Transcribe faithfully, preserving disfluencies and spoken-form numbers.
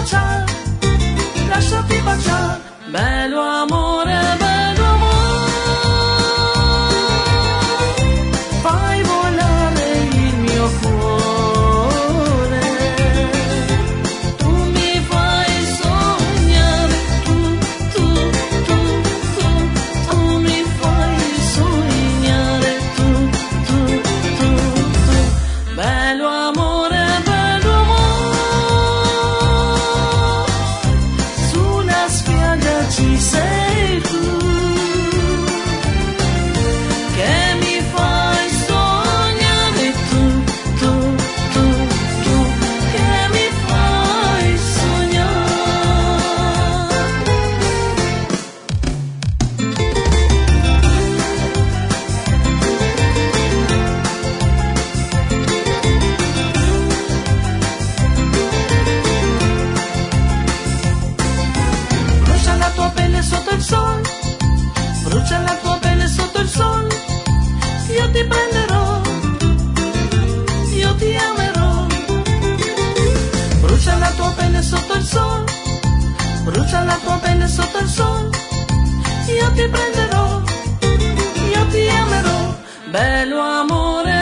baciare, lasciati baciare, bello amore, bello amore, fai volare il mio cuore, tu mi fai sognare, tu, tu, tu, tu, tu mi fai sognare, tu, tu, tu, tu, bello amore, bello amore, sulla spiaggia ci sei tu, che mi fai sognare, tu, tu, tu, tu, che mi fai sognare. Brucia la tua pelle sotto il sole, brucia la tua pelle sotto il sole, io ti prenderò, io ti amerò. Brucia la tua pelle sotto il sole, brucia la tua pelle sotto il sole, io ti prenderò, io ti amerò, bello amore.